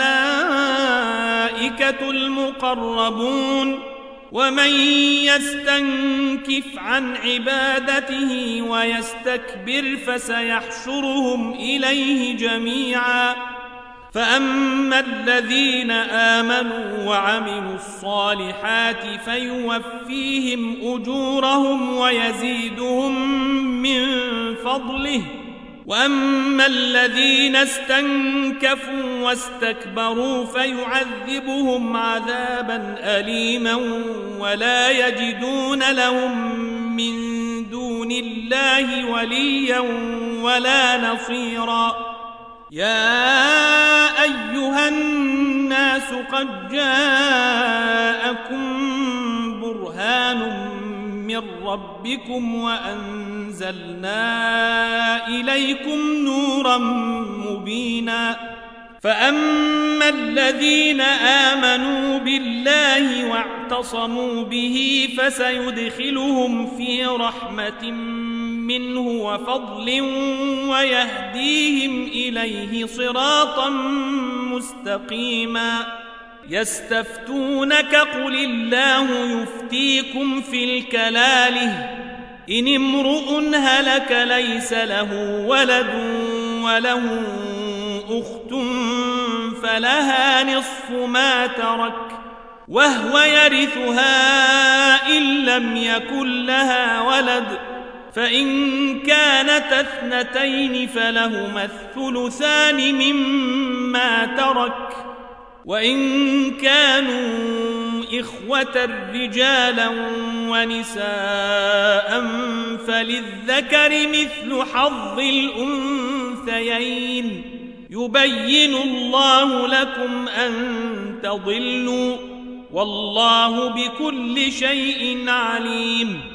الملائكة المقربون ومن يستنكف عن عبادته ويستكبر فسيحشرهم إليه جميعا فأما الذين آمنوا وعملوا الصالحات فيوفيهم أجورهم ويزيدهم من فضله وأما الذين استنكفوا واستكبروا فيعذبهم عذابا أليما ولا يجدون لهم من دون الله وليا ولا نصيرا يا أيها الناس قد جاءكم برهان من ربكم وأنزلنا إليكم نورا مبينا فأما الذين آمنوا بالله واعتصموا به فسيدخلهم في رحمة منه وفضل ويهديهم إليه صراطا مستقيما يستفتونك قل الله يفتيكم في الكلالة إن امرؤ هلك ليس له ولد وله أخت فلها نصف ما ترك وهو يرثها إن لم يكن لها ولد فإن كانت اثنتين فلهما الثلثان مما ترك وإن كانوا إخوة رجالا ونساء فللذكر مثل حظ الأنثيين يبين الله لكم أن تضلوا والله بكل شيء عليم